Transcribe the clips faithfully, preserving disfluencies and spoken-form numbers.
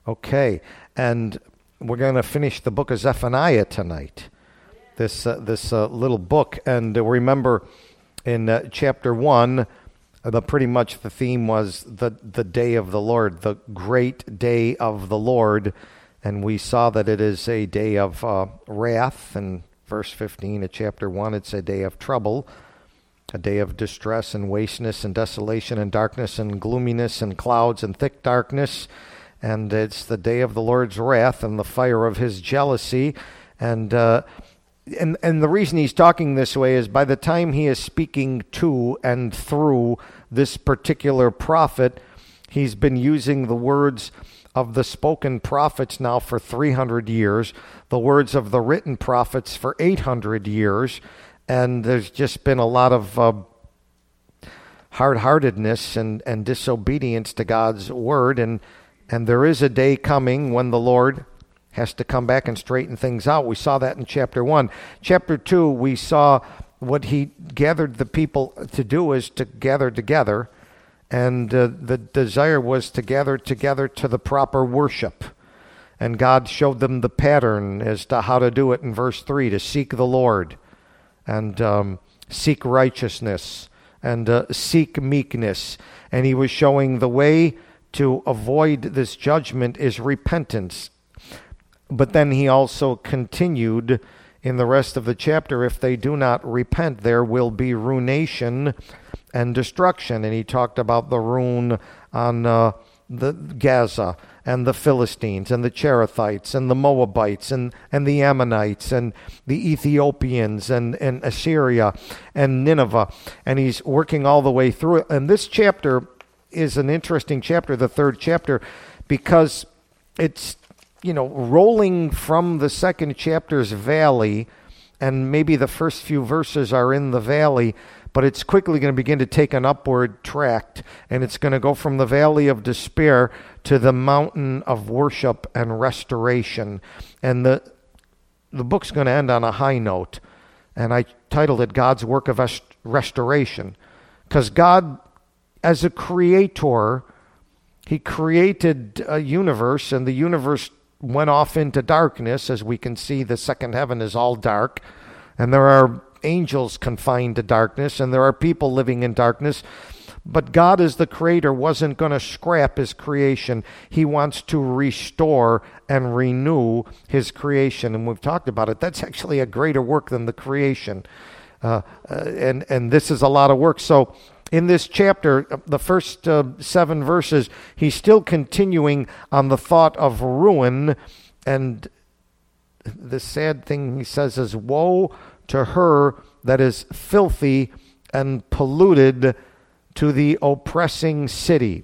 Okay, and we're going to finish the book of Zephaniah tonight. This uh, this uh, little book, and uh, remember in uh, chapter one, uh, the pretty much the theme was the the day of the Lord, the great day of the Lord, and we saw that it is a day of uh, wrath. In verse fifteen of chapter one, it's a day of trouble, a day of distress and wasteness and desolation and darkness and gloominess and clouds and thick darkness, and it's the day of the Lord's wrath and the fire of His jealousy, and. Uh, And and the reason he's talking this way is by the time he is speaking to and through this particular prophet, he's been using the words of the spoken prophets now for three hundred years, the words of the written prophets for eight hundred years, and there's just been a lot of uh, hard-heartedness and, and disobedience to God's word, and and there is a day coming when the Lord has to come back and straighten things out. We saw that in chapter one. Chapter two, we saw what he gathered the people to do is to gather together, and uh, the desire was to gather together to the proper worship. And God showed them the pattern as to how to do it in verse three, to seek the Lord and um, seek righteousness and uh, seek meekness. And he was showing the way to avoid this judgment is repentance. But then he also continued in the rest of the chapter, if they do not repent, there will be ruination and destruction. And he talked about the ruin on uh, the Gaza and the Philistines and the Cherethites and the Moabites and, and the Ammonites and the Ethiopians and, and Assyria and Nineveh. And he's working all the way through it. And this chapter is an interesting chapter, the third chapter, because it's you know, rolling from the second chapter's valley, and maybe the first few verses are in the valley, but it's quickly going to begin to take an upward track, and it's going to go from the valley of despair to the mountain of worship and restoration. And the the book's going to end on a high note, and I titled it God's Work of Restoration, because God, as a creator, He created a universe, and the universe went off into darkness. As we can see, the second heaven is all dark, and there are angels confined to darkness, and there are people living in darkness. But God, as the creator, wasn't going to scrap His creation. He wants to restore and renew His creation, and we've talked about it. That's actually a greater work than the creation, uh, uh, and and this is a lot of work. So in this chapter, the first uh, seven verses, he's still continuing on the thought of ruin. And the sad thing he says is, woe to her that is filthy and polluted, to the oppressing city.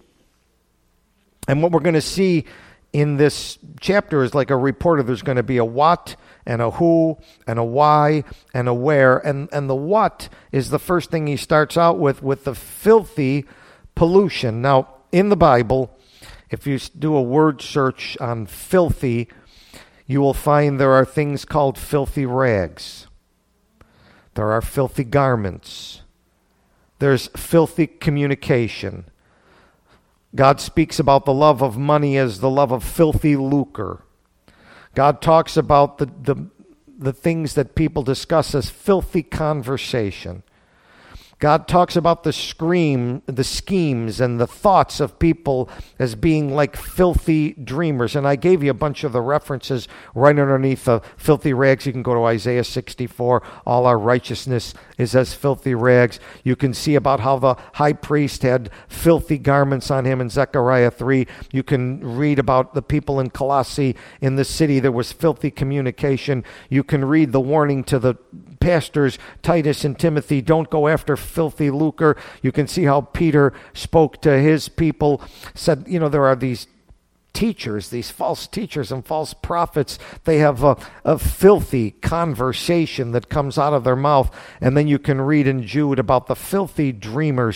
And what we're going to see in this chapter is like a reporter. There's going to be a what and a who and a why and a where. And, and the what is the first thing he starts out with, with the filthy pollution. Now, in the Bible, if you do a word search on filthy, you will find there are things called filthy rags. There are filthy garments. There's filthy communication. God speaks about the love of money as the love of filthy lucre. God talks about the, the, the things that people discuss as filthy conversation. God talks about the scream, the schemes and the thoughts of people as being like filthy dreamers. And I gave you a bunch of the references right underneath the filthy rags. You can go to Isaiah sixty-four. All our righteousness is as filthy rags. You can see about how the high priest had filthy garments on him in Zechariah three. You can read about the people in Colossae in the city. There was filthy communication. You can read the warning to the pastors, Titus and Timothy, don't go after filthy lucre. You can see how Peter spoke to his people, said, you know, there are these teachers, these false teachers and false prophets. They have a, a filthy conversation that comes out of their mouth. And then you can read in Jude about the filthy dreamers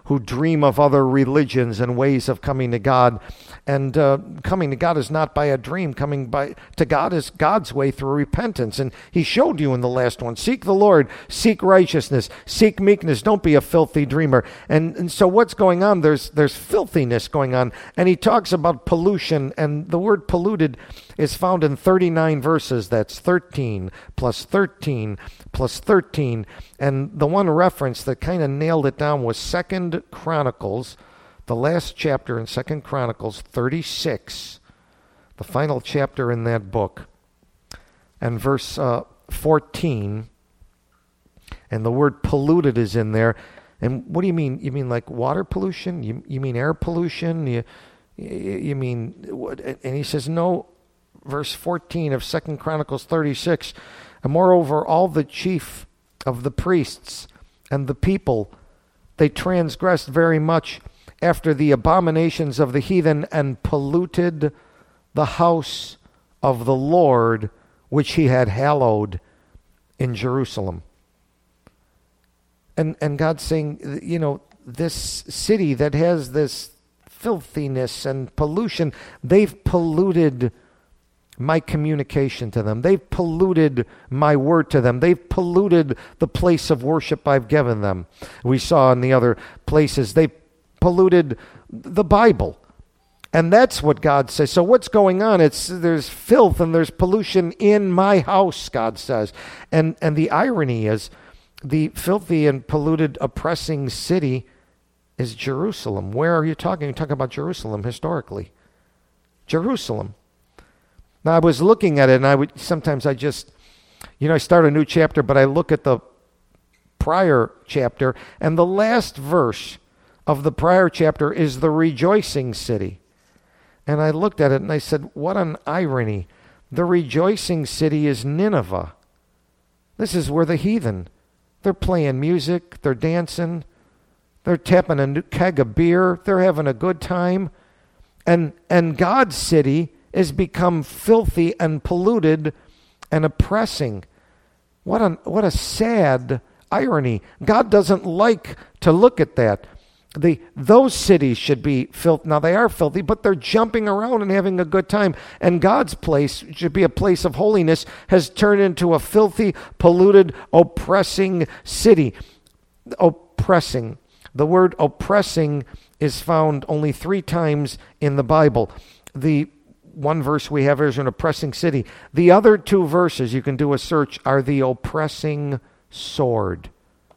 who dream of other religions and ways of coming to God. And uh, coming to God is not by a dream. Coming by to God is God's way through repentance. And he showed you in the last one, seek the Lord, seek righteousness, seek meekness. Don't be a filthy dreamer. And, and so what's going on? There's, there's filthiness going on. And he talks about pollution. And the word polluted is found in thirty-nine verses. That's thirteen plus thirteen plus thirteen. And the one reference that kind of nailed it down was Second Chronicles, the last chapter in Second Chronicles thirty-six, the final chapter in that book, and verse uh, fourteen. And the word polluted is in there. And what do you mean? You mean like water pollution? You you mean air pollution? You you mean what? And he says no. Verse fourteen of Second Chronicles thirty-six. And moreover, all the chief of the priests and the people, they transgressed very much after the abominations of the heathen, and polluted the house of the Lord, which he had hallowed in Jerusalem. And and God's saying, you know, this city that has this filthiness and pollution, they've polluted my communication to them. They've polluted my word to them. They've polluted the place of worship I've given them. We saw in the other places, they polluted the Bible. And that's what God says. So what's going on? It's there's filth and there's pollution in my house, God says. And and the irony is, the filthy and polluted, oppressing city is Jerusalem. Where are you talking? You're talking about Jerusalem historically. Jerusalem. Now, I was looking at it, and I would sometimes I just, you know, I start a new chapter, but I look at the prior chapter, and the last verse of the prior chapter is the rejoicing city. And I looked at it, and I said, what an irony. The rejoicing city is Nineveh. This is where the heathen, they're playing music, they're dancing, they're tapping a new keg of beer, they're having a good time. And and God's city is become filthy and polluted and oppressing. What a, what a sad irony. God doesn't like to look at that. The, those cities should be filthy. Now, they are filthy, but they're jumping around and having a good time. And God's place should be a place of holiness, has turned into a filthy, polluted, oppressing city. Oppressing. The word oppressing is found only three times in the Bible. The one verse we have is an oppressing city. The other two verses, you can do a search, are the oppressing sword.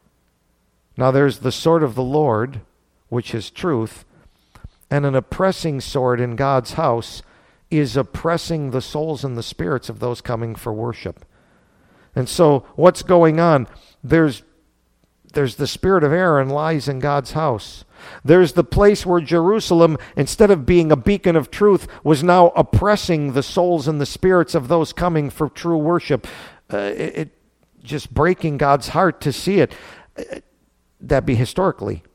Now, there's the sword of the Lord, which is truth, and an oppressing sword in God's house is oppressing the souls and the spirits of those coming for worship. And so what's going on? There's there's the spirit of error and lies in God's house. There's the place where Jerusalem, instead of being a beacon of truth, was now oppressing the souls and the spirits of those coming for true worship. Uh, it, it just breaking God's heart to see it. Uh, that'd be historically.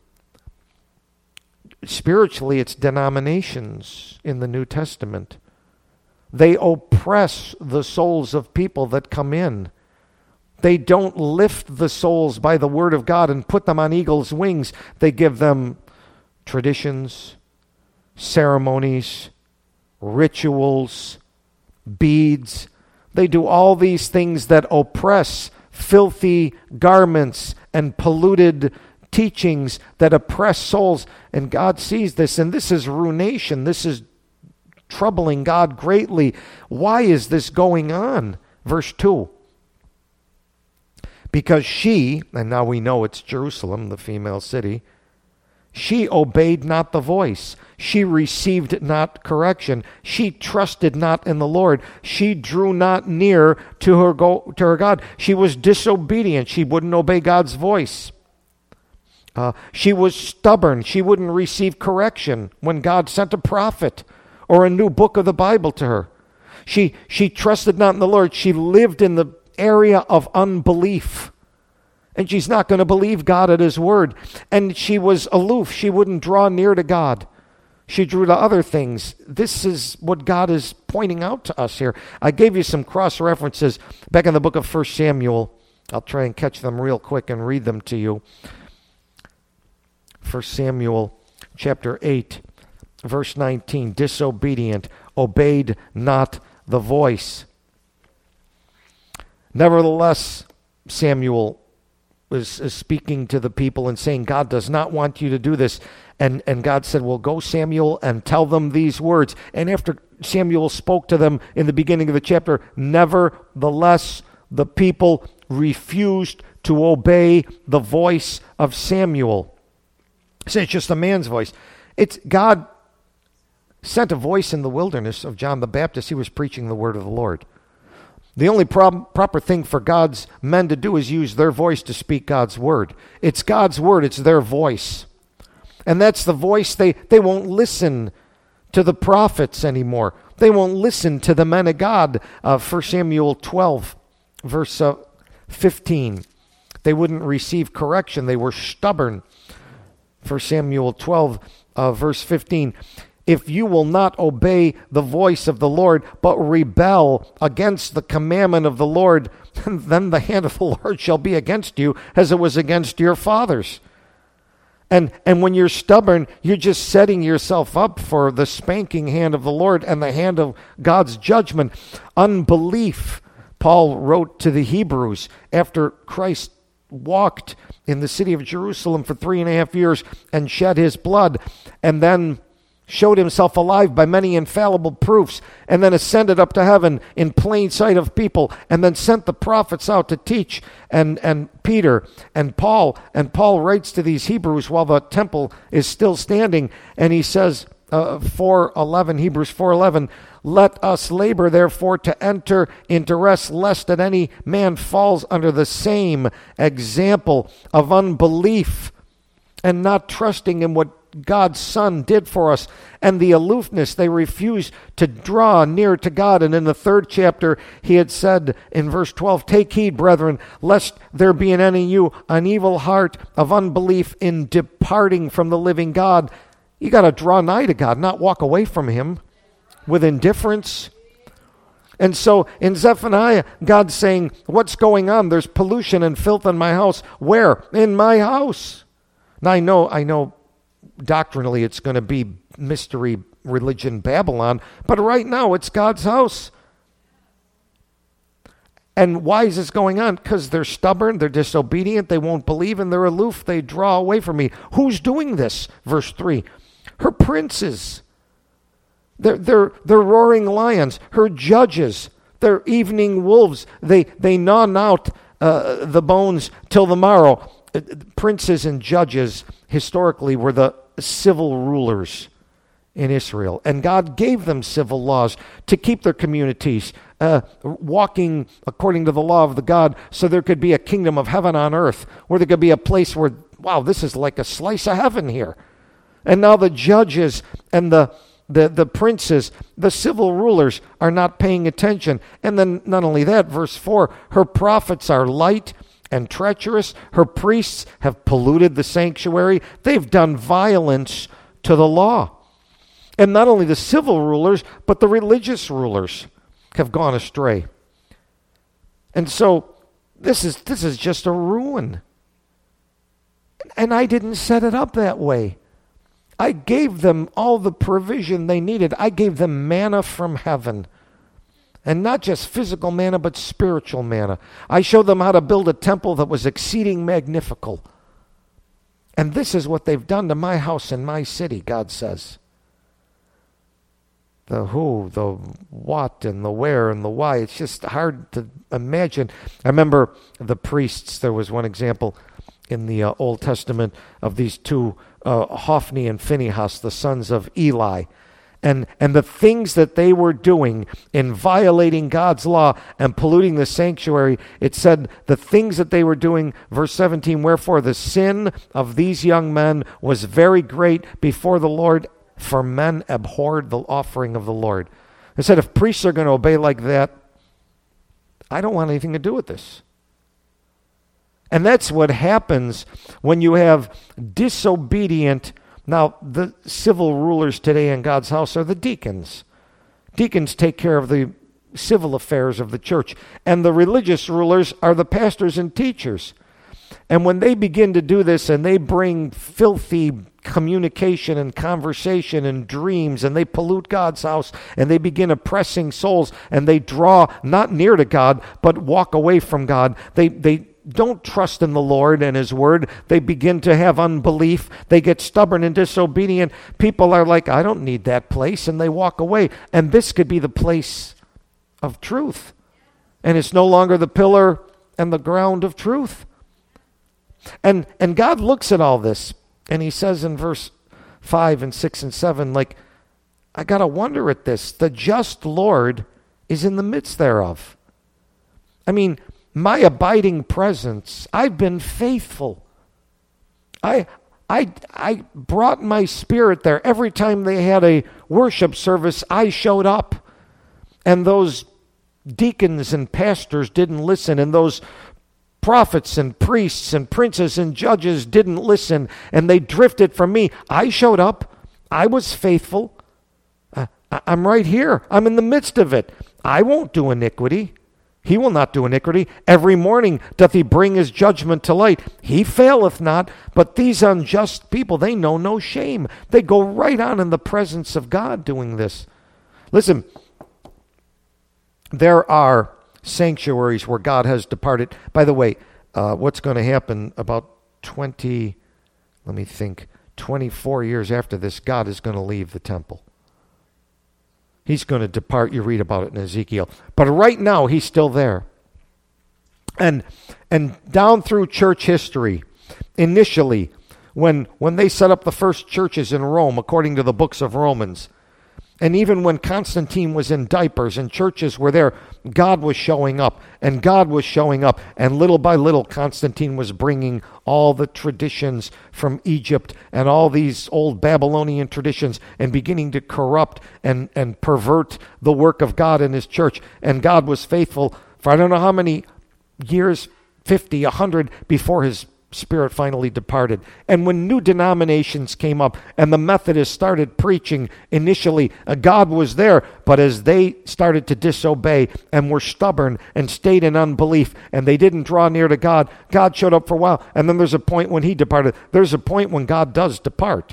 Spiritually, it's denominations in the New Testament. They oppress the souls of people that come in. They don't lift the souls by the word of God and put them on eagle's wings. They give them traditions, ceremonies, rituals, beads. They do all these things that oppress, filthy garments and polluted teachings that oppress souls. And God sees this, and this is ruination. This is troubling God greatly. Why is this going on? Verse two. Because she, and now we know it's Jerusalem, the female city, she obeyed not the voice. She received not correction. She trusted not in the Lord. She drew not near to her go, to her God. She was disobedient. She wouldn't obey God's voice. Uh, she was stubborn. She wouldn't receive correction when God sent a prophet or a new book of the Bible to her. She she trusted not in the Lord. She lived in the area of unbelief. And she's not going to believe God at his word. And she was aloof. She wouldn't draw near to God. She drew to other things. This is what God is pointing out to us here. I gave you some cross references back in the book of First Samuel. I'll try and catch them real quick and read them to you. First Samuel chapter eight, verse nineteen, disobedient, obeyed not the voice. Nevertheless, Samuel was is speaking to the people and saying, God does not want you to do this. And, and God said, well, go, Samuel, and tell them these words. And after Samuel spoke to them in the beginning of the chapter, nevertheless, the people refused to obey the voice of Samuel. Say it's just a man's voice. It's God sent a voice in the wilderness of John the Baptist. He was preaching the word of the Lord. The only prob- proper thing for God's men to do is use their voice to speak God's word. It's God's word. It's their voice. And that's the voice. They, they won't listen to the prophets anymore. They won't listen to the men of God. Uh, First Samuel twelve, verse uh, fifteen. They wouldn't receive correction. They were stubborn. First Samuel twelve, uh, verse fifteen. If you will not obey the voice of the Lord, but rebel against the commandment of the Lord, then the hand of the Lord shall be against you as it was against your fathers. And and when you're stubborn, you're just setting yourself up for the spanking hand of the Lord and the hand of God's judgment. Unbelief, Paul wrote to the Hebrews after Christ walked in the city of Jerusalem for three and a half years and shed his blood, and then showed himself alive by many infallible proofs, and then ascended up to heaven in plain sight of people, and then sent the prophets out to teach, and, and Peter and Paul. And Paul writes to these Hebrews while the temple is still standing, and he says, uh, four eleven, Hebrews four eleven, let us labor therefore to enter into rest, lest that any man falls under the same example of unbelief and not trusting in what God's Son did for us, and the aloofness. They refuse to draw near to God. And in the third chapter, he had said in verse twelve, take heed, brethren, lest there be in any of you an evil heart of unbelief in departing from the living God. You got to draw nigh to God, not walk away from him with indifference. And so in Zephaniah, God's saying, what's going on? There's pollution and filth in my house. Where? In my house. Now I know, I know doctrinally it's going to be mystery religion Babylon, but right now it's God's house. And why is this going on? Because they're stubborn, they're disobedient, they won't believe, and they're aloof, they draw away from me. Who's doing this? Verse three. Her princes. They're, they're, they're roaring lions. Her judges. They're evening wolves. They, they gnaw out uh, the bones till the morrow. Uh, princes and judges historically were the civil rulers in Israel. And God gave them civil laws to keep their communities uh, walking according to the law of the God, so there could be a kingdom of heaven on earth, where there could be a place where, wow, this is like a slice of heaven here. And now the judges and the The, the princes, the civil rulers are not paying attention. And then not only that, verse four, her prophets are light and treacherous. Her priests have polluted the sanctuary. They've done violence to the law. And not only the civil rulers, but the religious rulers have gone astray. And so this is this is just a ruin. And I didn't set it up that way. I gave them all the provision they needed. I gave them manna from heaven. And not just physical manna, but spiritual manna. I showed them how to build a temple that was exceeding magnifical. And this is what they've done to my house and my city, God says. The who, the what, and the where, and the why. It's just hard to imagine. I remember the priests. There was one example in the uh, Old Testament of these two, uh, Hophni and Phinehas, the sons of Eli. And and the things that they were doing in violating God's law and polluting the sanctuary, it said the things that they were doing, verse seventeen, wherefore the sin of these young men was very great before the Lord, for men abhorred the offering of the Lord. It said if priests are going to obey like that, I don't want anything to do with this. And that's what happens when you have disobedient. Now, the civil rulers today in God's house are the deacons. Deacons take care of the civil affairs of the church. And the religious rulers are the pastors and teachers. And when they begin to do this and they bring filthy communication and conversation and dreams and they pollute God's house and they begin oppressing souls and they draw not near to God but walk away from God, they they don't trust in the Lord and His Word. They begin to have unbelief. They get stubborn and disobedient. People are like, I don't need that place, and they walk away. And this could be the place of truth. And it's no longer the pillar and the ground of truth. And and God looks at all this, and He says in verse five and six and seven, like, I got to wonder at this. The just Lord is in the midst thereof. I mean, my abiding presence, I've been faithful. I I I brought my spirit there. Every time they had a worship service, I showed up. And those deacons and pastors didn't listen, and those prophets and priests and princes and judges didn't listen, and they drifted from me. I showed up. I was faithful. Uh, I'm right here. I'm in the midst of it. I won't do iniquity. He will not do iniquity. Every morning doth He bring His judgment to light. He faileth not, but these unjust people, they know no shame. They go right on in the presence of God doing this. Listen, there are sanctuaries where God has departed. By the way, uh, what's going to happen about twenty, let me think, twenty-four years after this, God is going to leave the temple. He's going to depart. You read about it in Ezekiel. But right now, He's still there. And and down through church history, initially, when when they set up the first churches in Rome, according to the books of Romans, and even when Constantine was in diapers and churches were there, God was showing up, and God was showing up. And little by little, Constantine was bringing all the traditions from Egypt and all these old Babylonian traditions and beginning to corrupt and, and pervert the work of God in His church. And God was faithful for I don't know how many years, fifty, a hundred, before His Spirit finally departed. And when new denominations came up and the Methodists started preaching, initially uh, God was there, but as they started to disobey and were stubborn and stayed in unbelief and they didn't draw near to God, God showed up for a while. And then there's a point when He departed. There's a point when God does depart.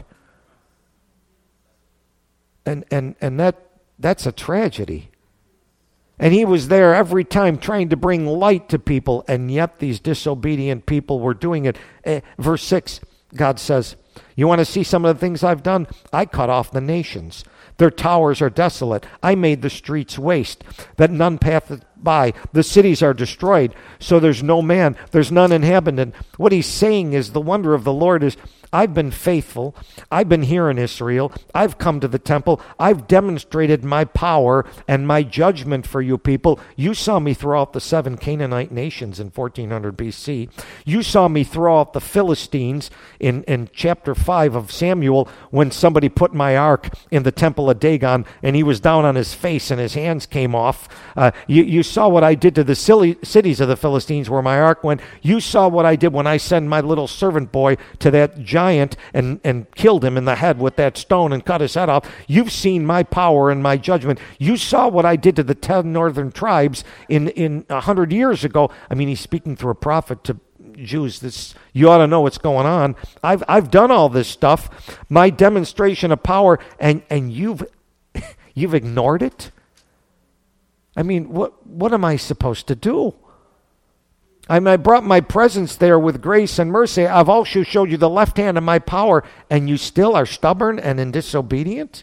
And and and that that's a tragedy. And He was there every time trying to bring light to people, and yet these disobedient people were doing it. Eh, verse six, God says, you want to see some of the things I've done? I cut off the nations. Their towers are desolate. I made the streets waste, that none passeth by. The cities are destroyed, so there's no man, there's none inhabitant. What He's saying is the wonder of the Lord is, I've been faithful. I've been here in Israel. I've come to the temple. I've demonstrated my power and my judgment for you people. You saw me throw out the seven Canaanite nations in fourteen hundred B C. You saw me throw out the Philistines in, in chapter five of Samuel when somebody put my ark in the temple of Dagon and he was down on his face and his hands came off. Uh, you, you saw what I did to the silly cities of the Philistines where my ark went. You saw what I did when I sent my little servant boy to that giant and, and killed him in the head with that stone and cut his head off. You've seen my power and my judgment. You saw what I did to the ten northern tribes in in a hundred years ago. I mean, He's speaking through a prophet to Jews. This, you ought to know what's going on. I've I've done all this stuff, my demonstration of power, and and you've you've ignored it. I mean, what what am I supposed to do? I mean, I brought my presence there with grace and mercy. I've also showed you the left hand of my power, and you still are stubborn and in disobedient?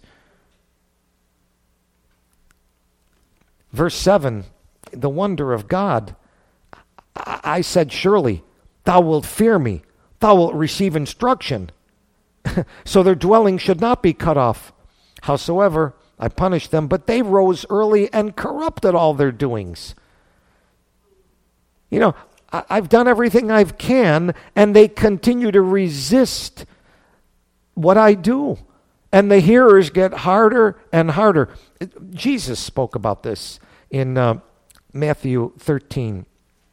Verse seven, the wonder of God. I, I said, surely thou wilt fear me. Thou wilt receive instruction. So their dwelling should not be cut off. Howsoever, I punished them, but they rose early and corrupted all their doings. You know, I've done everything I can, and they continue to resist what I do. And the hearers get harder and harder. Jesus spoke about this in uh, Matthew thirteen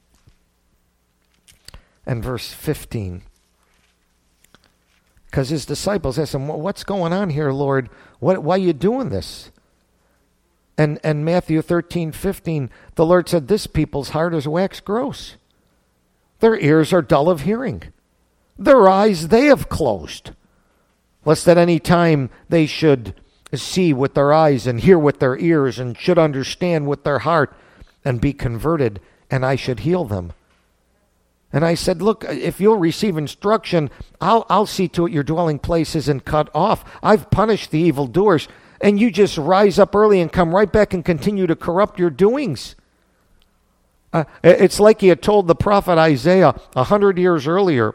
and verse fifteen. Because His disciples asked Him, what's going on here, Lord? What, why are you doing this? And, and Matthew thirteen, fifteen, the Lord said, this people's heart is wax gross. Their ears are dull of hearing. Their eyes they have closed, lest at any time they should see with their eyes and hear with their ears and should understand with their heart and be converted, and I should heal them. And I said, look, if you'll receive instruction, I'll, I'll see to it your dwelling place isn't cut off. I've punished the evildoers, and you just rise up early and come right back and continue to corrupt your doings. Uh, it's like he had told the prophet Isaiah a hundred years earlier.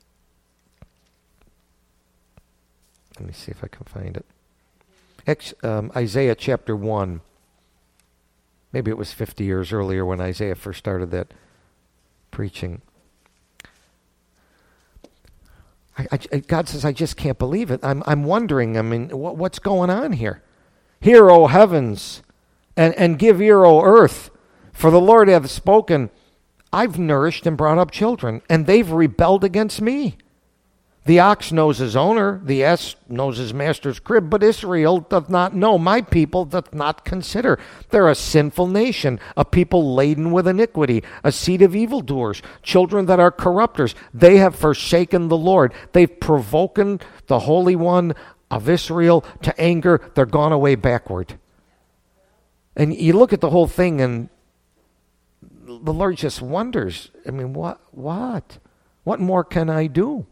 Let me see if I can find it. Ex, um, Isaiah chapter one. Maybe it was fifty years earlier when Isaiah first started that preaching. I, I, God says, I just can't believe it. I'm, I'm wondering, I mean, what, what's going on here? Hear, O heavens, and, and give ear, O earth, for the Lord hath spoken. I've nourished and brought up children, and they've rebelled against me. The ox knows his owner, the ass knows his master's crib, but Israel doth not know, my people doth not consider. They're a sinful nation, a people laden with iniquity, a seed of evildoers, children that are corrupters. They have forsaken the Lord. They've provoked the Holy One of Israel to anger. They're gone away backward. And you look at the whole thing, and the Lord just wonders, I mean, what, what? What more can I do?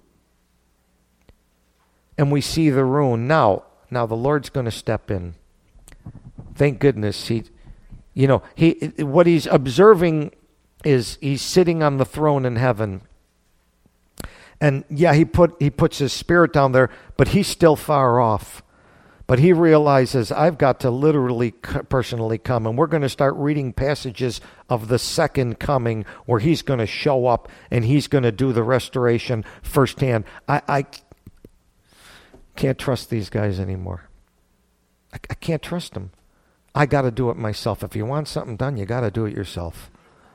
And we see the ruin. Now, now the Lord's going to step in. Thank goodness. He, you know, he what he's observing is he's sitting on the throne in heaven. And yeah, he put he puts his spirit down there, but he's still far off. But he realizes, I've got to literally personally come. And we're going to start reading passages of the second coming where he's going to show up and he's going to do the restoration firsthand. I, I can't trust these guys anymore. I, I can't trust them. I got to do it myself. If you want something done, you got to do it yourself.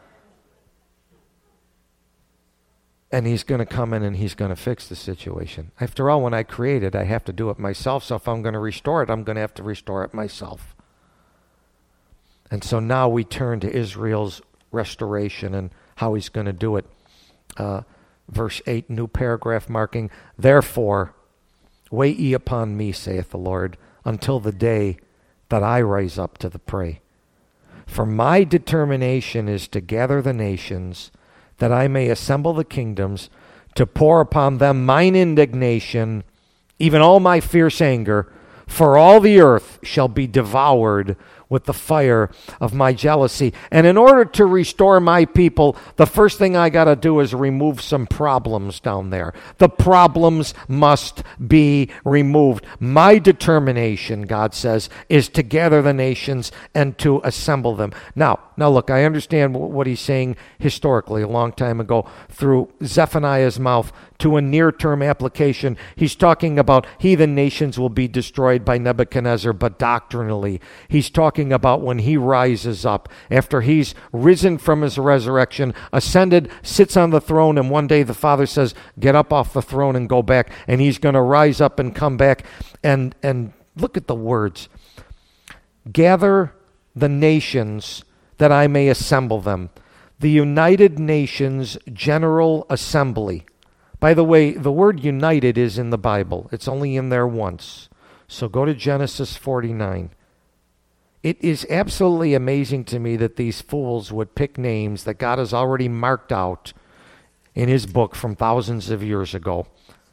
And he's going to come in and he's going to fix the situation. After all, when I create it, I have to do it myself. So if I'm going to restore it, I'm going to have to restore it myself. And so now we turn to Israel's restoration and how he's going to do it. Uh, verse eight, new paragraph marking, therefore, wait ye upon me, saith the Lord, until the day that I rise up to the prey. For my determination is to gather the nations, that I may assemble the kingdoms, to pour upon them mine indignation, even all my fierce anger, for all the earth shall be devoured with the fire of my jealousy. And in order to restore my people, the first thing I got to do is remove some problems down there. The problems must be removed. My determination, God says, is to gather the nations and to assemble them. Now, now look, I understand what he's saying historically a long time ago through Zephaniah's mouth to a near-term application. He's talking about heathen nations will be destroyed by Nebuchadnezzar, but doctrinally, he's talking about when he rises up, after he's risen from his resurrection, ascended, sits on the throne, and one day the Father says, get up off the throne and go back, and he's going to rise up and come back. And, and look at the words. Gather the nations that I may assemble them. The United Nations General Assembly. By the way, the word united is in the Bible. It's only in there once. So go to Genesis forty-nine. It is absolutely amazing to me that these fools would pick names that God has already marked out in his book from thousands of years ago.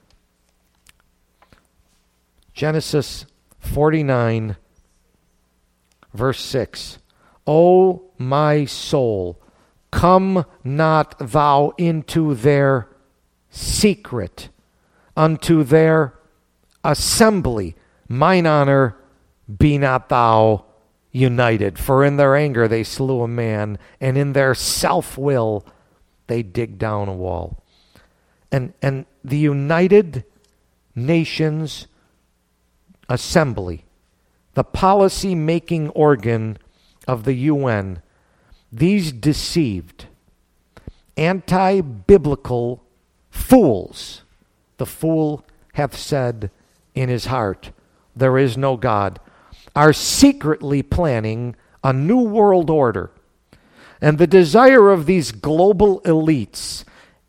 Genesis forty-nine, verse six. O my soul, come not thou into their secret, unto their assembly. Mine honor be not thou united. For in their anger they slew a man, and in their self-will they dig down a wall. And, and the United Nations Assembly, the policy-making organ of the U N, these deceived, anti-biblical fools, the fool hath said in his heart, there is no God, are secretly planning a new world order. And the desire of these global elites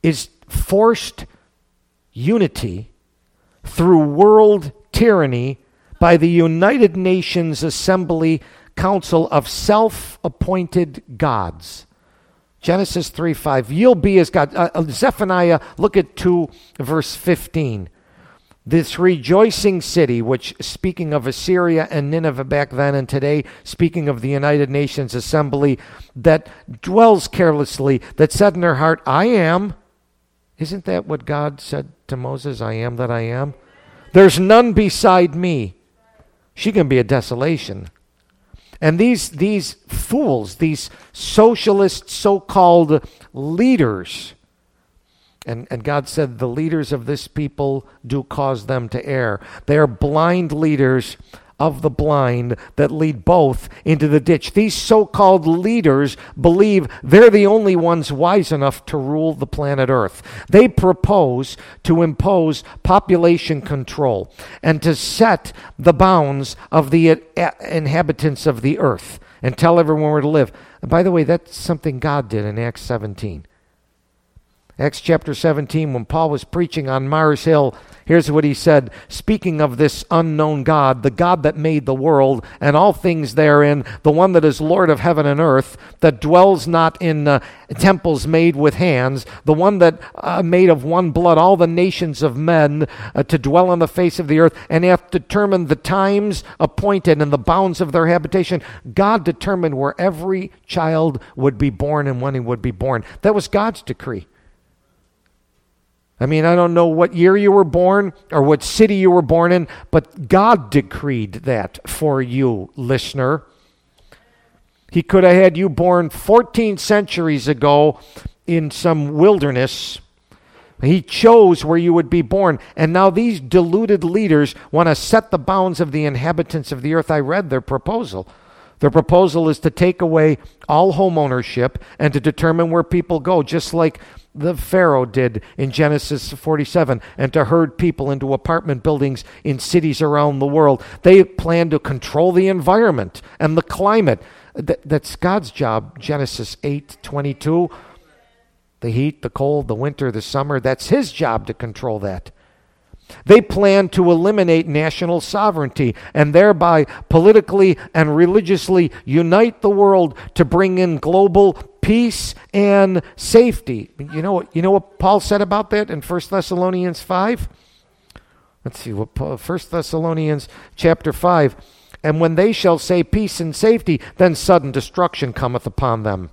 is forced unity through world tyranny by the United Nations Assembly Council of self-appointed gods. Genesis three five, you'll be as God. Uh, Zephaniah, look at two, verse fifteen. This rejoicing city, which, speaking of Assyria and Nineveh back then and today, speaking of the United Nations Assembly, that dwells carelessly, that said in her heart, I am. Isn't that what God said to Moses? I am that I am. There's none beside me. She can be a desolation. And these these fools, these socialist so-called leaders, and, and God said the leaders of this people do cause them to err. They are blind leaders of the blind that lead both into the ditch. These so-called leaders believe they're the only ones wise enough to rule the planet Earth. They propose to impose population control and to set the bounds of the inhabitants of the earth and tell everyone where to live. And by the way, that's something God did in Acts seventeen. Acts chapter seventeen, when Paul was preaching on Mars Hill, here's what he said, speaking of this unknown God, the God that made the world and all things therein, the one that is Lord of heaven and earth, that dwells not in uh, temples made with hands, the one that uh, made of one blood all the nations of men uh, to dwell on the face of the earth, and hath determined the times appointed and the bounds of their habitation. God determined where every child would be born and when he would be born. That was God's decree. I mean, I don't know what year you were born or what city you were born in, but God decreed that for you, listener. He could have had you born fourteen centuries ago in some wilderness. He chose where you would be born. And now these deluded leaders want to set the bounds of the inhabitants of the earth. I read their proposal. Their proposal is to take away all home ownership and to determine where people go, just like the Pharaoh did in Genesis forty-seven, and to herd people into apartment buildings in cities around the world. They plan to control the environment and the climate. Th- that's God's job. Genesis eight twenty-two. The heat, the cold, the winter, the summer, that's his job to control that. They plan to eliminate national sovereignty and thereby politically and religiously unite the world to bring in global peace and safety. You know, you know what Paul said about that in First Thessalonians five? Let's see, what Paul, First Thessalonians chapter five. And when they shall say peace and safety, then sudden destruction cometh upon them.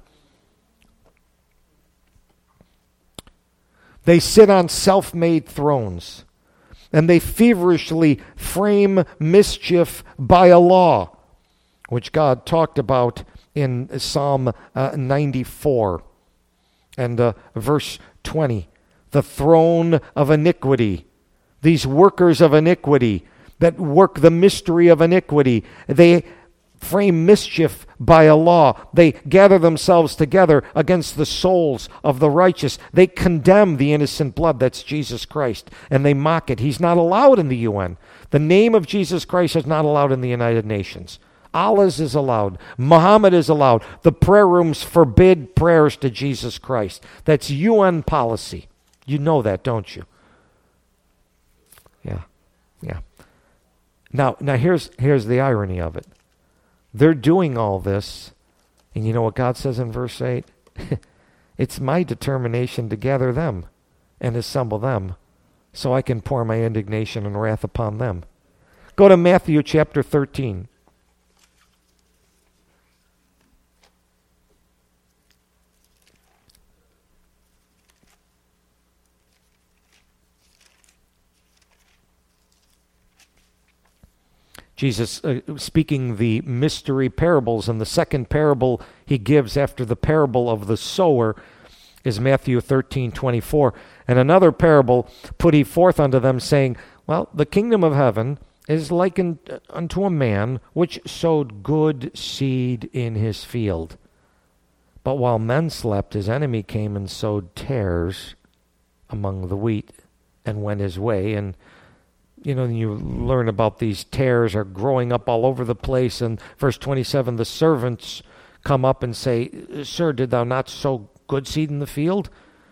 They sit on self-made thrones, and they feverishly frame mischief by a law, which God talked about in Psalm uh, ninety-four and uh, verse twenty. The throne of iniquity. These workers of iniquity that work the mystery of iniquity. They frame mischief by a law. They gather themselves together against the souls of the righteous. They condemn the innocent blood, that's Jesus Christ, and they mock it. He's not allowed in the U N. The name of Jesus Christ is not allowed in the United Nations. Allah's is allowed. Muhammad is allowed. The prayer rooms forbid prayers to Jesus Christ. That's U N policy. You know that, don't you? Yeah, yeah. Now, now here's here's the irony of it. They're doing all this, and you know what God says in verse eight? It's my determination to gather them and assemble them so I can pour my indignation and wrath upon them. Go to Matthew chapter thirteen. Jesus uh, speaking the mystery parables, and the second parable he gives after the parable of the sower is Matthew thirteen twenty-four. And another parable put he forth unto them, saying, well, the kingdom of heaven is likened unto a man which sowed good seed in his field. But while men slept, his enemy came and sowed tares among the wheat and went his way. And you know, you learn about these tares are growing up all over the place. And verse twenty-seven, the servants come up and say, Sir, did thou not sow good seed in the field?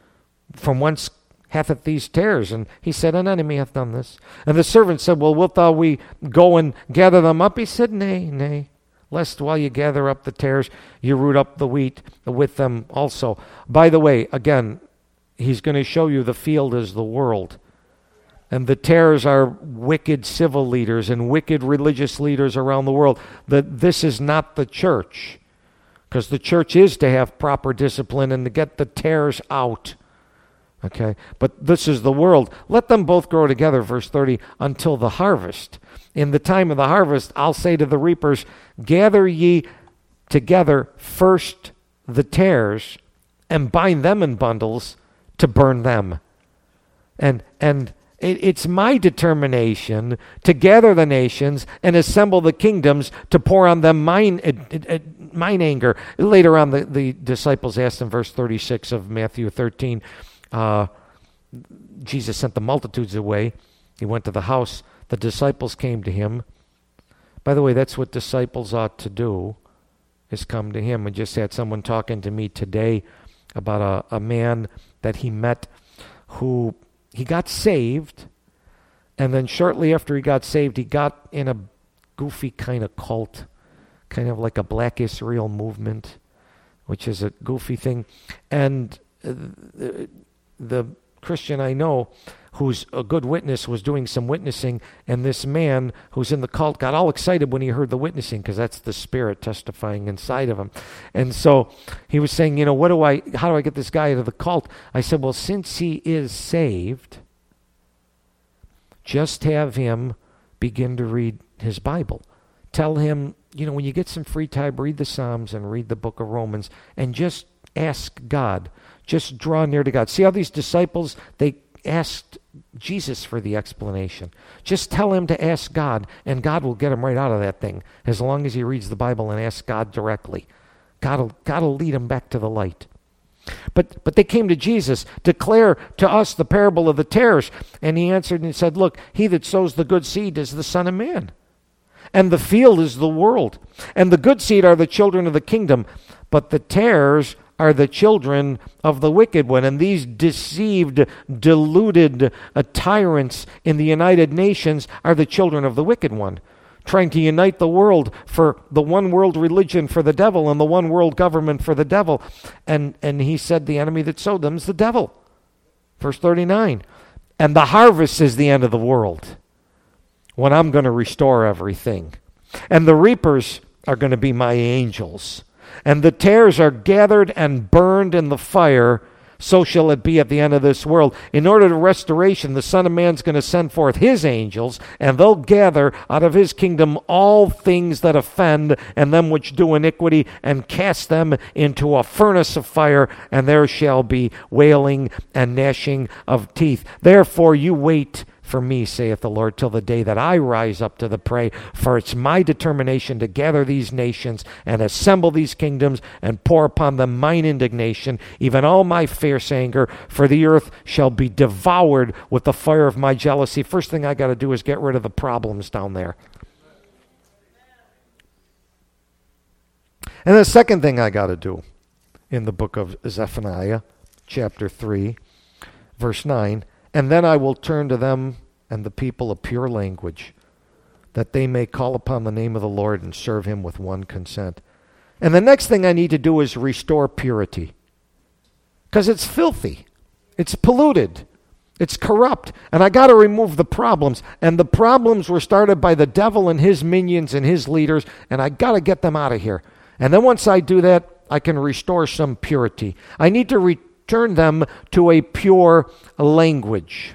From whence hath it these tares? And he said, An enemy hath done this. And the servant said, Well, wilt thou we go and gather them up? He said, Nay, nay, lest while you gather up the tares, you root up the wheat with them also. By the way, again, he's going to show you the field is the world. And the tares are wicked civil leaders and wicked religious leaders around the world. That this is not the church. Because the church is to have proper discipline and to get the tares out. Okay? But this is the world. Let them both grow together, verse thirty, until the harvest. In the time of the harvest, I'll say to the reapers, Gather ye together first the tares, and bind them in bundles to burn them. And and it, it's my determination to gather the nations and assemble the kingdoms to pour on them mine, uh, uh, mine anger. Later on, the, the disciples asked in verse thirty-six of Matthew thirteen, uh, Jesus sent the multitudes away. He went to the house. The disciples came to him. By the way, that's what disciples ought to do, is come to him. I just had someone talking to me today about a, a man that he met who he got saved, and then shortly after he got saved, he got in a goofy kind of cult, kind of like a Black Israel movement, which is a goofy thing. And uh, the, the Christian I know who's a good witness was doing some witnessing, and this man who's in the cult got all excited when he heard the witnessing, because that's the Spirit testifying inside of him. And so he was saying, you know, what do I, how do I get this guy out of the cult? I said, well, since he is saved, just have him begin to read his Bible. Tell him, you know, when you get some free time, read the Psalms and read the book of Romans, and just ask God. Just draw near to God. See how these disciples, they asked Jesus for the explanation. Just tell him to ask God, and God will get him right out of that thing, as long as he reads the Bible and asks God directly. God will, God will lead him back to the light. But but they came to Jesus, declare to us the parable of the tares. And he answered and said, Look, he that sows the good seed is the Son of Man. And the field is the world. And the good seed are the children of the kingdom. But the tares are the children of the wicked one. And these deceived, deluded uh, tyrants in the United Nations are the children of the wicked one, trying to unite the world for the one world religion for the devil and the one world government for the devil. And, and he said the enemy that sowed them is the devil. Verse thirty-nine. And the harvest is the end of the world, when I'm going to restore everything. And the reapers are going to be my angels. And the tares are gathered and burned in the fire. So shall it be at the end of this world. In order to restoration, the Son of Man's going to send forth his angels, and they'll gather out of his kingdom all things that offend, and them which do iniquity, and cast them into a furnace of fire, and there shall be wailing and gnashing of teeth. Therefore you wait for me, saith the Lord, till the day that I rise up to the prey. For it's my determination to gather these nations and assemble these kingdoms and pour upon them mine indignation, even all my fierce anger, for the earth shall be devoured with the fire of my jealousy. First thing I got to do is get rid of the problems down there. And the second thing I got to do in the book of Zephaniah, chapter three, verse nine, and then I will turn to them and the people a pure language, that they may call upon the name of the Lord and serve him with one consent. And the next thing I need to do is restore purity. Because it's filthy. It's polluted. It's corrupt. And I got to remove the problems. And the problems were started by the devil and his minions and his leaders. And I got to get them out of here. And then once I do that, I can restore some purity. I need to re- Turn them to a pure language.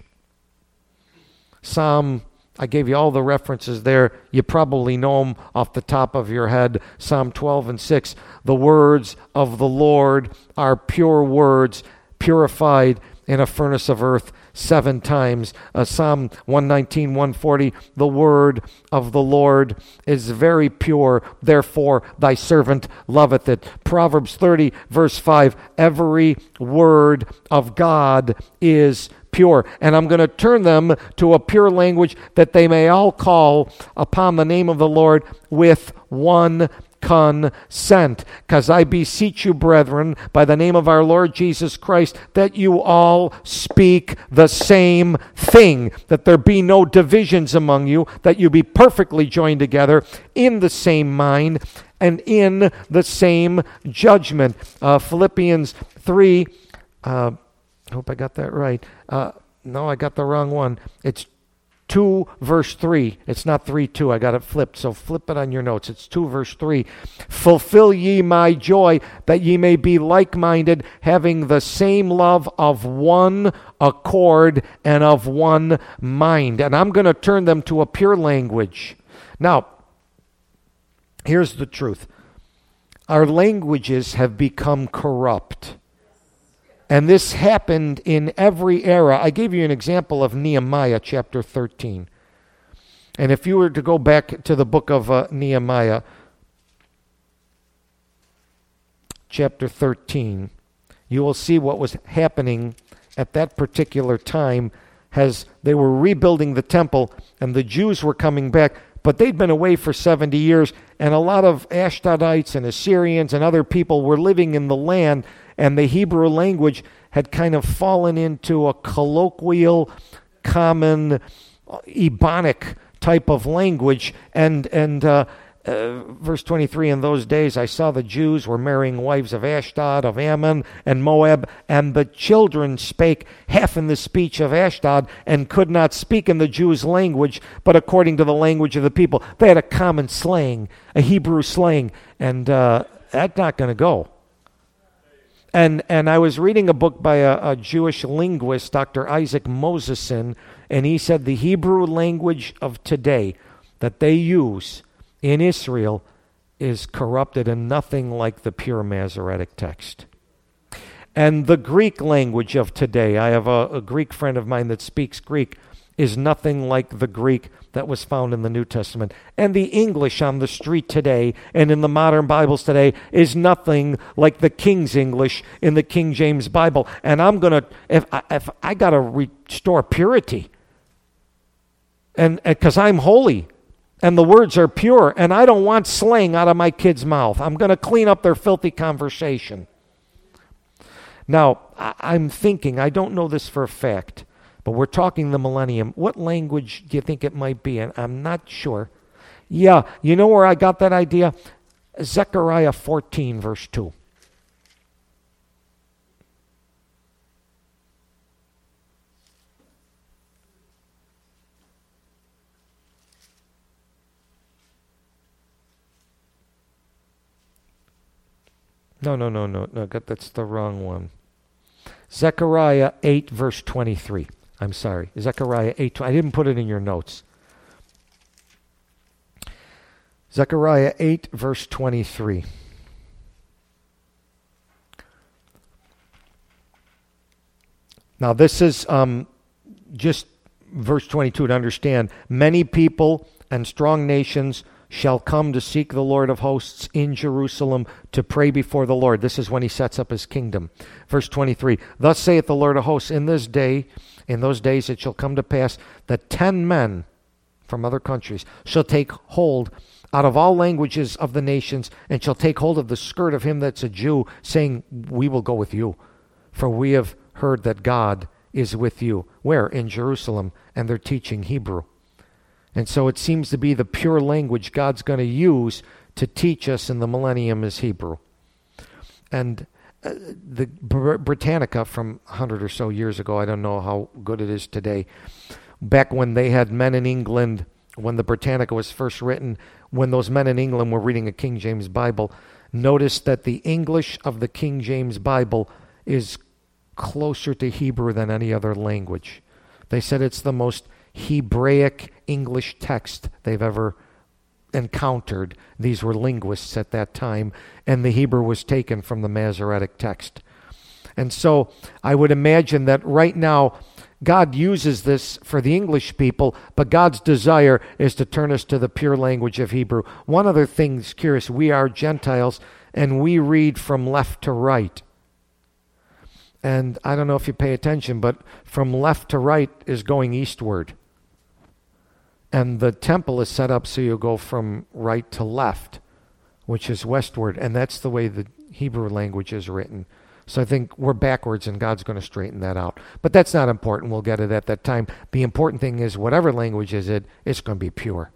Psalm, I gave you all the references there. You probably know them off the top of your head. Psalm twelve and six. The words of the Lord are pure words, purified in a furnace of earth seven times. Uh, Psalm one nineteen, one forty. The word of the Lord is very pure, therefore thy servant loveth it. Proverbs thirty, verse five. Every word of God is pure. And I'm going to turn them to a pure language, that they may all call upon the name of the Lord with one consent. Because I beseech you, brethren, by the name of our Lord Jesus Christ, that you all speak the same thing, that there be no divisions among you, that you be perfectly joined together in the same mind and in the same judgment. Uh, Philippians three, uh, I hope I got that right. Uh, no, I got the wrong one. It's two verse three. It's not three two. I got it flipped. So flip it on your notes. It's two verse three. Fulfill ye my joy, that ye may be like-minded, having the same love, of one accord and of one mind. And I'm going to turn them to a pure language. Now, here's the truth. Our languages have become corrupt. And this happened in every era. I gave you an example of Nehemiah chapter thirteen. And if you were to go back to the book of uh, Nehemiah chapter thirteen, you will see what was happening at that particular time as they were rebuilding the temple and the Jews were coming back. But they'd been away for seventy years, and a lot of Ashdodites and Assyrians and other people were living in the land, and the Hebrew language had kind of fallen into a colloquial, common, Ebonic type of language. And and uh, uh, verse twenty-three, in those days I saw the Jews were marrying wives of Ashdod, of Ammon, and Moab, and the children spake half in the speech of Ashdod, and could not speak in the Jews' language, but according to the language of the people. They had a common slang, a Hebrew slang, and uh, that's not going to go. And and I was reading a book by a, a Jewish linguist, Doctor Isaac Moseson, and he said the Hebrew language of today that they use in Israel is corrupted and nothing like the pure Masoretic text. And the Greek language of today, I have a, a Greek friend of mine that speaks Greek, is nothing like the Greek that was found in the New Testament. And the English on the street today and in the modern Bibles today is nothing like the King's English in the King James Bible. And I'm going to, if I, if I got to restore purity, and because I'm holy, and the words are pure, and I don't want slang out of my kids' mouth. I'm going to clean up their filthy conversation. Now, I, I'm thinking, I don't know this for a fact, but we're talking the millennium. What language do you think it might be? And I'm not sure. Yeah, you know where I got that idea? Zechariah fourteen, verse two. No, no, no, no, no, that's the wrong one. Zechariah eight, verse twenty-three. I'm sorry. Zechariah eight. I didn't put it in your notes. Zechariah eight, verse twenty-three. Now, this is um, just verse twenty-two to understand. Many people and strong nations shall come to seek the Lord of hosts in Jerusalem to pray before the Lord. This is when he sets up his kingdom. Verse twenty-three, thus saith the Lord of hosts, in this day, in those days it shall come to pass that ten men from other countries shall take hold out of all languages of the nations, and shall take hold of the skirt of him that's a Jew, saying, we will go with you, for we have heard that God is with you. Where? In Jerusalem, and they're teaching Hebrew. And so it seems to be the pure language God's going to use to teach us in the millennium is Hebrew. And uh, the Br- Britannica from a hundred or so years ago, I don't know how good it is today, back when they had men in England, when the Britannica was first written, when those men in England were reading a King James Bible, notice that the English of the King James Bible is closer to Hebrew than any other language. They said it's the most Hebraic English text they've ever encountered. These were linguists at that time, and the Hebrew was taken from the Masoretic text. And so I would imagine that right now God uses this for the English people, but God's desire is to turn us to the pure language of Hebrew. One other thing that's curious, we are Gentiles, and we read from left to right. And I don't know if you pay attention, but from left to right is going eastward. And the temple is set up so you go from right to left. which is westward. And that's the way the Hebrew language is written. So I think we're backwards, and God's going to straighten that out. But that's not important. We'll get it at that time. The important thing is whatever language is it, it's going to be pure,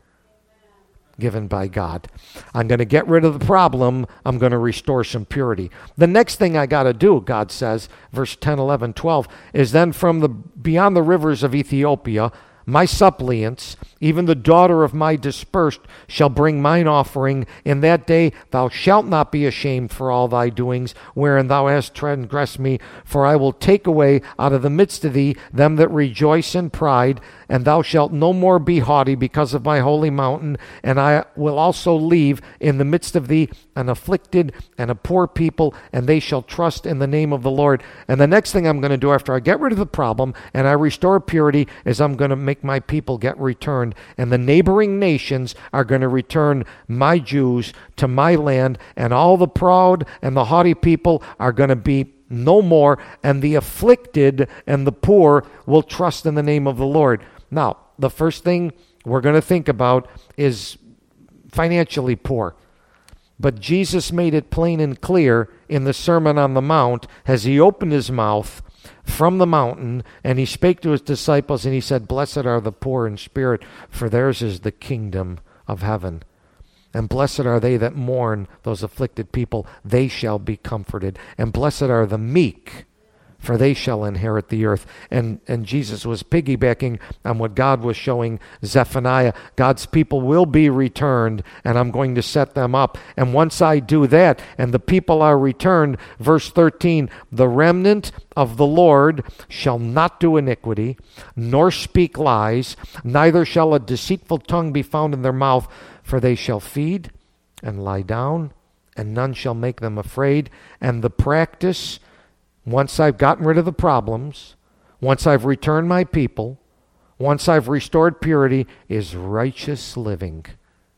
given by God. I'm going to get rid of the problem. I'm going to restore some purity. The next thing I got to do, God says, verse ten, eleven, twelve, is then from the beyond the rivers of Ethiopia, my suppliants, even the daughter of my dispersed, shall bring mine offering. In that day thou shalt not be ashamed for all thy doings, wherein thou hast transgressed me. For I will take away out of the midst of thee them that rejoice in pride, and thou shalt no more be haughty because of my holy mountain. And I will also leave in the midst of thee an afflicted and a poor people, and they shall trust in the name of the Lord. And the next thing I'm going to do after I get rid of the problem and I restore purity is I'm going to make my people get returned. And the neighboring nations are going to return my Jews to my land, and all the proud and the haughty people are going to be no more, and the afflicted and the poor will trust in the name of the Lord. Now, the first thing we're going to think about is financially poor. But Jesus made it plain and clear in the Sermon on the Mount as he opened his mouth from the mountain, and he spake to his disciples, and he said, blessed are the poor in spirit, for theirs is the kingdom of heaven. And blessed are they that mourn, those afflicted people, they shall be comforted. And blessed are the meek, for they shall inherit the earth. And, and Jesus was piggybacking on what God was showing Zephaniah. God's people will be returned, and I'm going to set them up. And once I do that, and the people are returned, verse thirteen, the remnant of the Lord shall not do iniquity, nor speak lies, neither shall a deceitful tongue be found in their mouth, for they shall feed and lie down, and none shall make them afraid. And the practice, once I've gotten rid of the problems, once I've returned my people, once I've restored purity, is righteous living.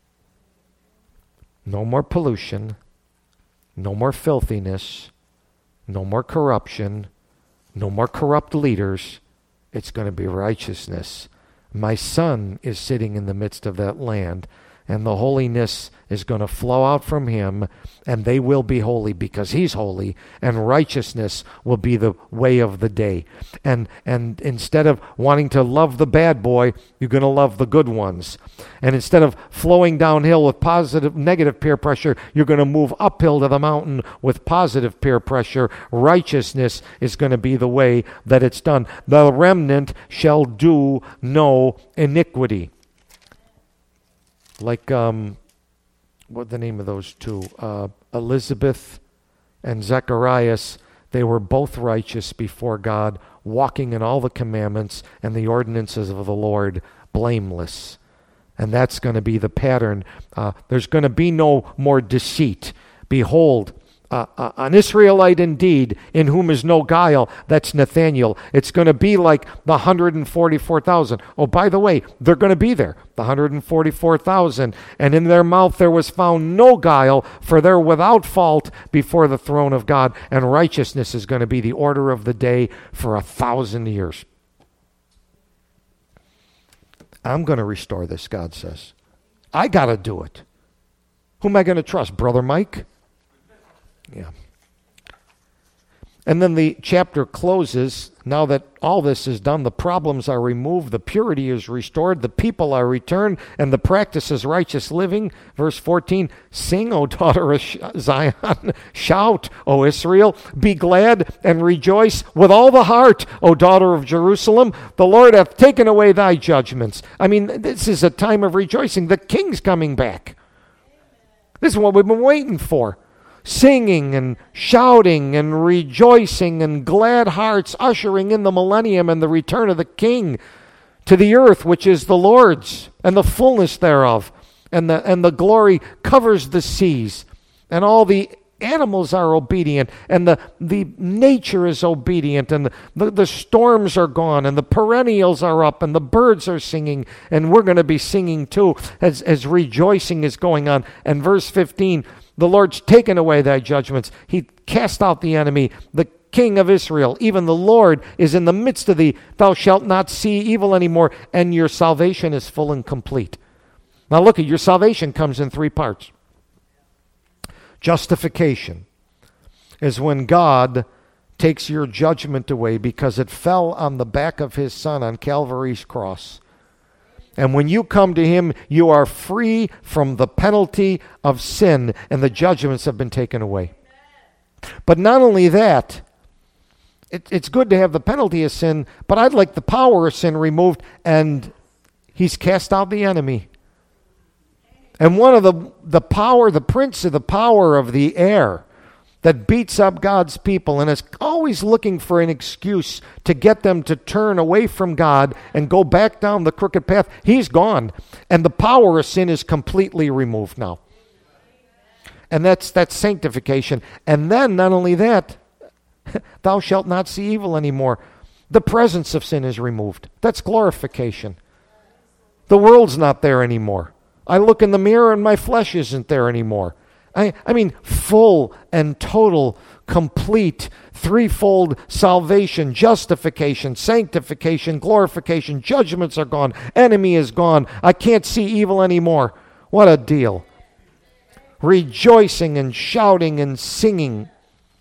No more pollution, no more filthiness, no more corruption, no more corrupt leaders. It's going to be righteousness. My Son is sitting in the midst of that land, and the holiness is going to flow out from him, and they will be holy because he's holy, and righteousness will be the way of the day. And and instead of wanting to love the bad boy, you're going to love the good ones. And instead of flowing downhill with positive, negative peer pressure, you're going to move uphill to the mountain with positive peer pressure. Righteousness is going to be the way that it's done. The remnant shall do no iniquity. Like, um, what's the name of those two? Uh, Elizabeth and Zacharias, they were both righteous before God, walking in all the commandments and the ordinances of the Lord, blameless. And that's going to be the pattern. Uh, there's going to be no more deceit. Behold, Uh, uh, an Israelite indeed, in whom is no guile. That's Nathaniel. It's going to be like the one hundred forty-four thousand. Oh, by the way, they're going to be there, the one hundred forty-four thousand. And in their mouth there was found no guile, for they're without fault before the throne of God. And righteousness is going to be the order of the day for a thousand years. I'm going to restore this, God says. I got to do it. Who am I going to trust? Brother Mike? Yeah. And then the chapter closes. Now that all this is done, the problems are removed, the purity is restored, the people are returned, and the practice is righteous living. Verse fourteen, sing, O daughter of Zion, shout, O Israel, be glad and rejoice with all the heart, O daughter of Jerusalem. The Lord hath taken away thy judgments. I mean, this is a time of rejoicing. The King's coming back. This is what we've been waiting for. Singing and shouting and rejoicing and glad hearts, ushering in the millennium and the return of the King to the earth, which is the Lord's, and the fullness thereof. And the, and the glory covers the seas, and all the animals are obedient, and the, the nature is obedient, and the, the, the storms are gone, and the perennials are up, and the birds are singing, and we're going to be singing too as, as rejoicing is going on. And verse fifteen, the Lord's taken away thy judgments. He cast out the enemy. The King of Israel, even the Lord, is in the midst of thee. Thou shalt not see evil anymore, and your salvation is full and complete. Now look, at your salvation comes in three parts. Justification is when God takes your judgment away because it fell on the back of his Son on Calvary's cross. And when you come to him, you are free from the penalty of sin, and the judgments have been taken away. But not only that, it, it's good to have the penalty of sin, but I'd like the power of sin removed, and he's cast out the enemy. And one of the, the power, the prince of the power of the air that beats up God's people and is always looking for an excuse to get them to turn away from God and go back down the crooked path, he's gone. And the power of sin is completely removed now. And that's that's sanctification. And then, not only that, thou shalt not see evil anymore. The presence of sin is removed. That's glorification. The world's not there anymore. I look in the mirror and my flesh isn't there anymore. I, I mean, full and total, complete, threefold salvation, justification, sanctification, glorification. Judgments are gone. Enemy is gone. I can't see evil anymore. What a deal. Rejoicing and shouting and singing.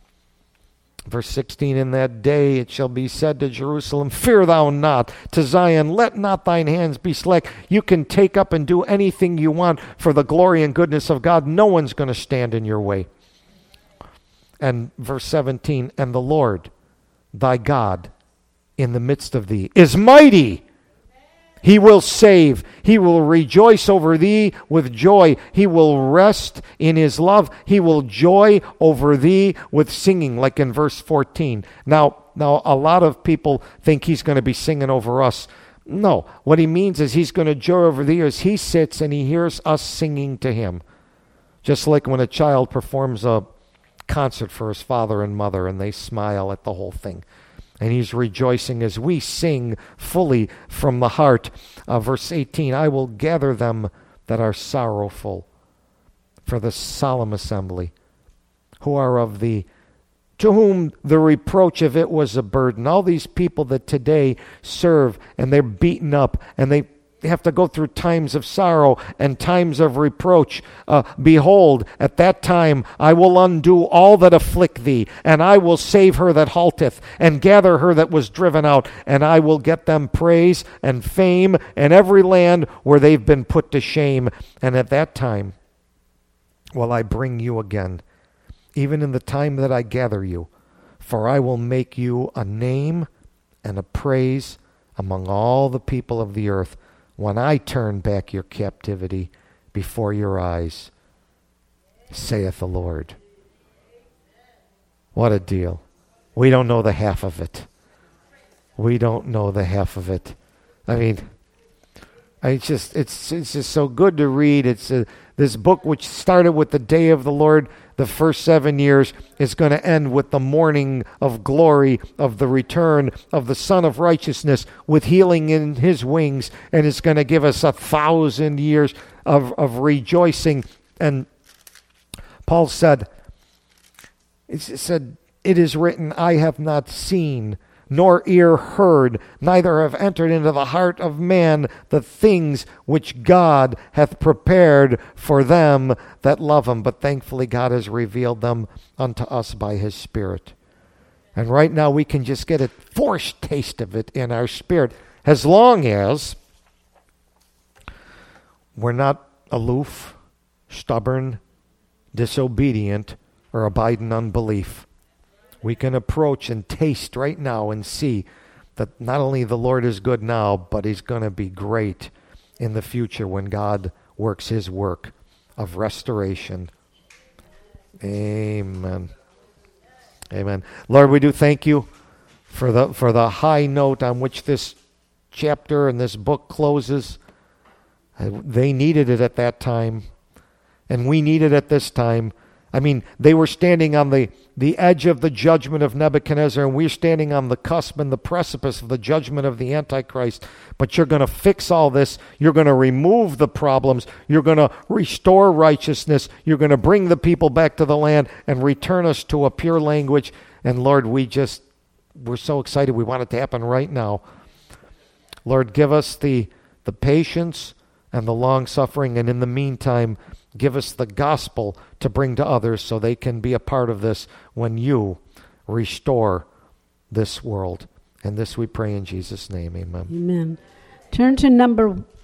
Verse sixteen, in that day it shall be said to Jerusalem, fear thou not. To Zion, let not thine hands be slack. You can take up and do anything you want for the glory and goodness of God. No one's going to stand in your way. And verse seventeen, and the Lord thy God in the midst of thee is mighty. He will save. He will rejoice over thee with joy. He will rest in his love. He will joy over thee with singing, like in verse fourteen. Now, now a lot of people think he's going to be singing over us. No, what he means is he's going to joy over thee as he sits and he hears us singing to him. Just like when a child performs a concert for his father and mother and they smile at the whole thing. And he's rejoicing as we sing fully from the heart. Uh, verse eighteen, I will gather them that are sorrowful for the solemn assembly, who are of the, to whom the reproach of it was a burden. All these people that today serve and they're beaten up and they They have to go through times of sorrow and times of reproach. Uh, Behold, at that time I will undo all that afflict thee, and I will save her that halteth, and gather her that was driven out, and I will get them praise and fame in every land where they've been put to shame. And at that time will I bring you again, even in the time that I gather you, for I will make you a name and a praise among all the people of the earth, when I turn back your captivity before your eyes, saith the Lord. What a deal. We don't know the half of it. We don't know the half of it. I mean, I just it's it's just so good to read. It's a, this book, which started with the day of the Lord, the first seven years, is going to end with the morning of glory of the return of the Son of Righteousness with healing in his wings. And it's going to give us a thousand years of, of rejoicing. And Paul said, it said, it is written, I have not seen, nor ear heard, neither have entered into the heart of man the things which God hath prepared for them that love him. But thankfully God has revealed them unto us by his Spirit. And right now we can just get a forced taste of it in our spirit, as long as we're not aloof, stubborn, disobedient, or abide in unbelief. We can approach and taste right now and see that not only the Lord is good now, but he's going to be great in the future when God works his work of restoration. Amen. Amen. Lord, we do thank you for the for the high note on which this chapter and this book closes. They needed it at that time, and we need it at this time. I mean, they were standing on the, the edge of the judgment of Nebuchadnezzar, and we're standing on the cusp and the precipice of the judgment of the Antichrist. But you're going to fix all this. You're going to remove the problems. You're going to restore righteousness. You're going to bring the people back to the land and return us to a pure language. And Lord, we just, we're so excited. We want it to happen right now. Lord, give us the, the patience and the long suffering. And in the meantime, Give us the gospel to bring to others so they can be a part of this when you restore this world. And this we pray in Jesus' name. Amen. Amen. Turn to number